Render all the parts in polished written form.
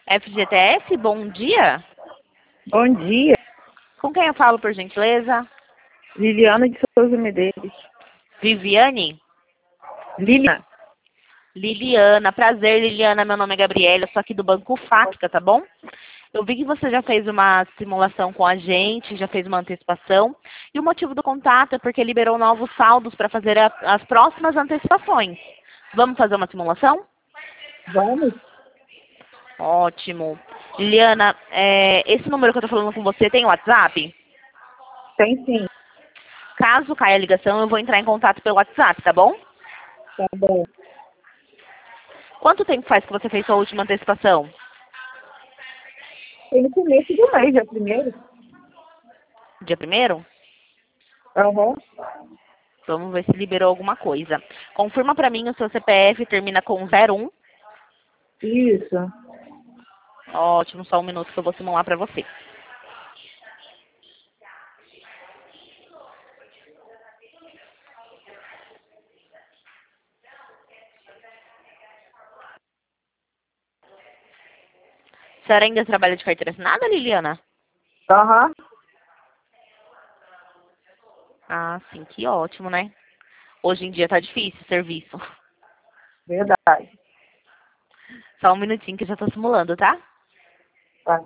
FGTS, bom dia. Bom dia, Com quem eu falo, por gentileza? Liliana de Souza Medeiros. Viviane? Liliana, Liliana, prazer, Liliana. Meu nome é Gabriela, eu sou aqui do Banco Fática, tá bom? Eu vi que você já fez uma simulação com a gente, já fez uma antecipação. E o motivo do contato é porque liberou novos saldos para fazer as próximas antecipações. Vamos fazer uma simulação? vamos? Ótimo. Liliana, esse número que eu tô falando com você tem WhatsApp? Tem sim, Caso caia a ligação, eu vou entrar em contato pelo WhatsApp, tá bom? tá bom. Quanto tempo faz que você fez sua última antecipação? Tem no começo do mês, é primeiro? Dia primeiro? Aham, Vamos ver se liberou alguma coisa. Confirma pra mim o seu CPF, termina com 01. isso. Ótimo, só um minuto que eu vou simular pra você. A senhora ainda trabalha de carteira assinada, Liliana? Aham, Ah, sim, que ótimo, né? Hoje em dia tá difícil o serviço. verdade. Só um minutinho que eu já tô simulando, tá? Tá.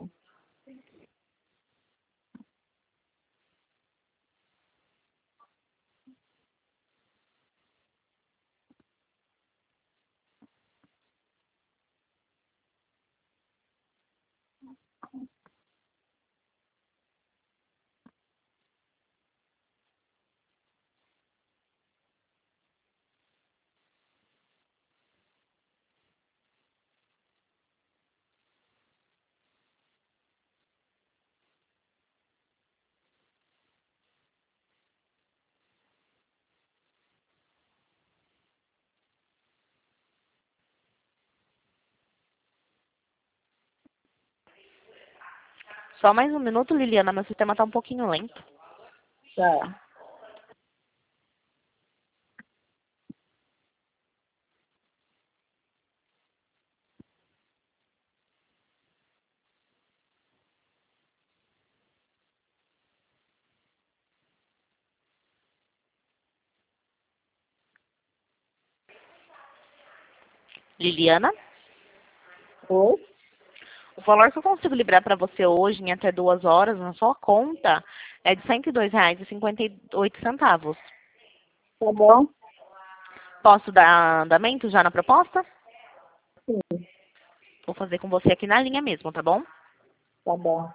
Só mais um minuto, Liliana. Meu sistema tá um pouquinho lento. Tá. Liliana? Oi? O valor que eu consigo liberar para você hoje, em até 2 horas, na sua conta, é de R$ 102,58. Tá bom? Posso dar andamento já na proposta? Sim, Vou fazer com você aqui na linha mesmo, tá bom? tá bom.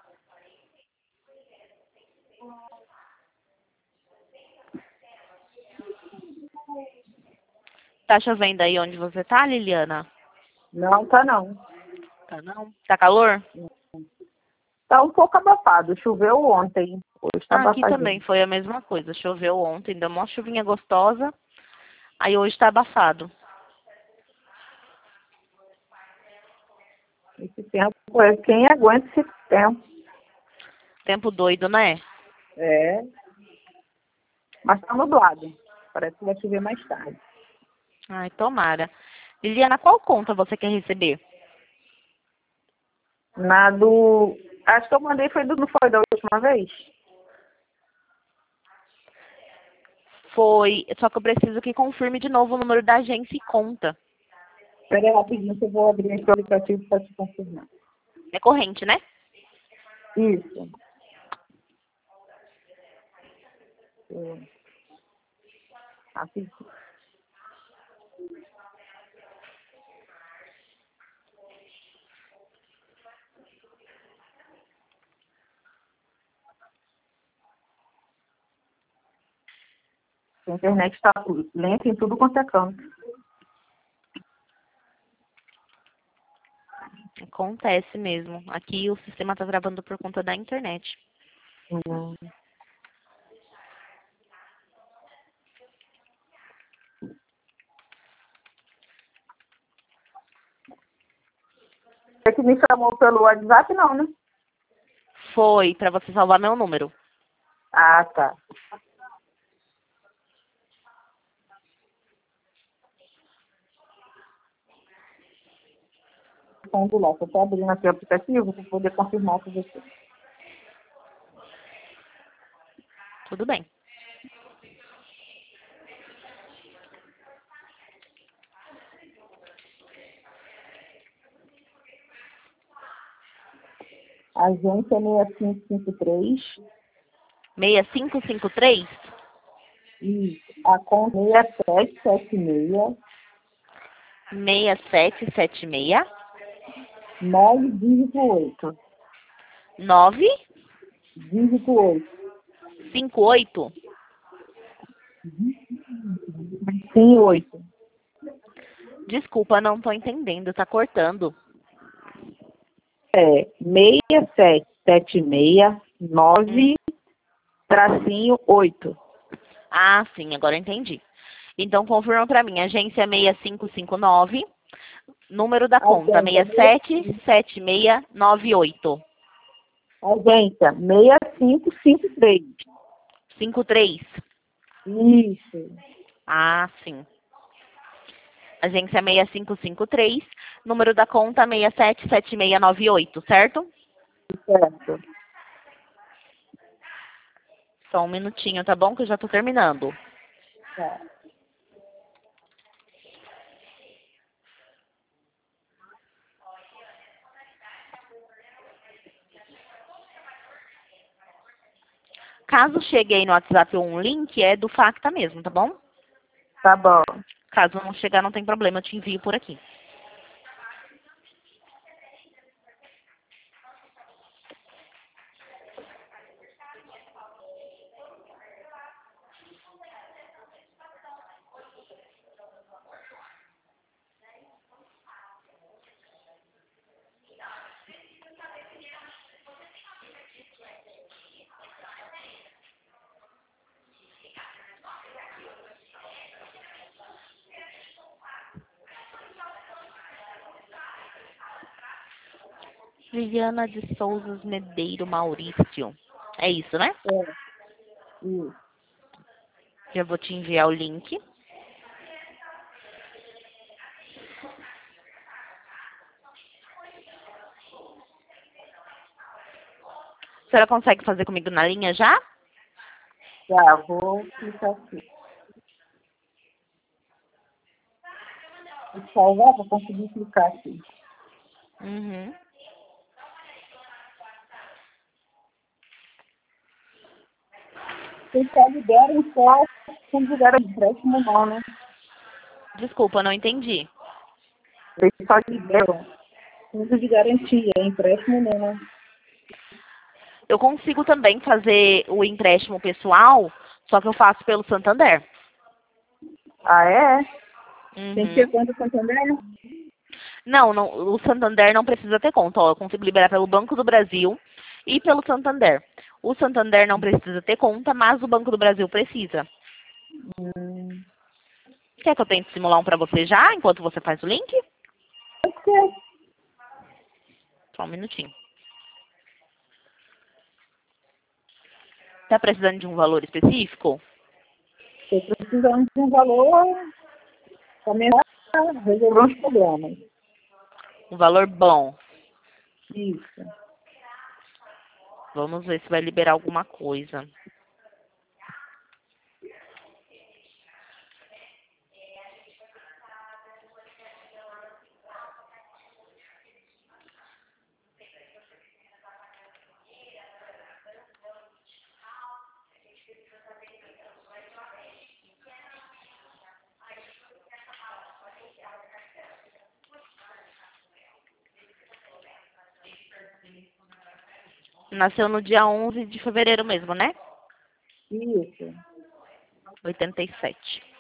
Tá chovendo aí onde você tá, Liliana? Não, tá não. Tá não? Tá calor? Tá um pouco abafado, choveu ontem. Hoje tá Ah, aqui também abafadinho. foi a mesma coisa. Choveu ontem, deu uma chuvinha gostosa. Aí hoje tá abafado. Esse tempo, quem aguenta esse tempo? Tempo doido, né? É, mas tá nublado. Parece que vai chover mais tarde. Ai, tomara. Liliana, qual conta você quer receber? Na do. Acho que eu mandei foi do. Não foi da última vez? Foi. Só que eu preciso que confirme de novo o número da agência e conta. Espera aí rapidinho que eu vou abrir esse aplicativo para te confirmar. É corrente, né? Isso. Rapidinho. A internet está lenta em tudo quanto é canto. Acontece mesmo. Aqui o sistema tá travando por conta da internet. Hum. Você que me chamou pelo WhatsApp, não, né? Foi pra você salvar meu número. Ah, tá. saindo lá. Eu estou abrindo aqui o aplicativo para poder confirmar com você. Tudo bem. Agência 6553. 6553? Isso. A conta 6776. 6776 9,8. 9 Dígito 8. 58. Sim, 8. Desculpa, não tô entendendo, tá cortando. É 6776 9-8. Ah, sim, agora eu entendi. Então, confirma pra mim, agência 6559, número da conta Agência 677698. Agência 6553. 53. Isso. Ah, sim. Agência 6553, número da conta 677698, certo? Certo. Só um minutinho, tá bom? Que eu já tô terminando. Tá. Caso chegue aí no WhatsApp um link, é do Facta mesmo, tá bom? Tá bom. Caso não chegar, não tem problema, eu te envio por aqui. Viviana de Souza Medeiro Maurício. É isso, né? É. Isso. Já vou te enviar o link. A senhora consegue fazer comigo na linha já? Já, vou clicar aqui. Vou salvar para conseguir clicar aqui. Uhum. Vocês só liberam só quando liberam empréstimo não, né? Desculpa, não entendi. Vocês só liberam fundo de garantia, empréstimo não, né? Eu consigo também fazer o empréstimo pessoal, só que eu faço pelo Santander. Ah, é? Tem que ter Uhum. conta Santander? Não, o Santander não precisa ter conta. Ó, eu consigo liberar pelo Banco do Brasil e pelo Santander. O Santander não precisa ter conta, mas o Banco do Brasil precisa. Hum. Quer que eu tente simular um para você já, enquanto você faz o link? Pode ser. Só um minutinho. Tá precisando de um valor específico? Estou precisando de um valor para resolver os problemas. Um valor bom. Isso. Vamos ver se vai liberar alguma coisa. Nasceu no dia 11 de fevereiro mesmo, né? Isso. 87.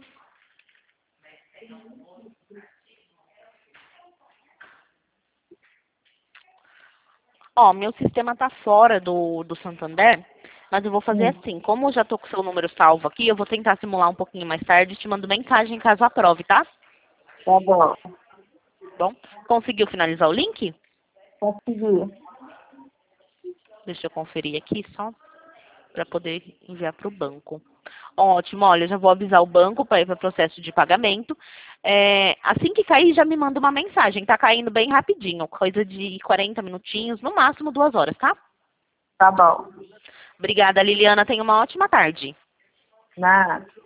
Ó, meu sistema tá fora do Santander, mas eu vou fazer assim. Como eu já tô com o seu número salvo aqui, eu vou tentar simular um pouquinho mais tarde e te mando mensagem caso aprove, tá? Tá bom. Bom, conseguiu finalizar o link? Consegui. Deixa eu conferir aqui só para poder enviar para o banco. Ótimo, olha, já vou avisar o banco para ir para o processo de pagamento. Assim que cair, já me manda uma mensagem. Tá caindo bem rapidinho, coisa de 40 minutinhos, no máximo 2 horas, tá? Tá bom. Obrigada, Liliana. Tenha uma ótima tarde. Nada.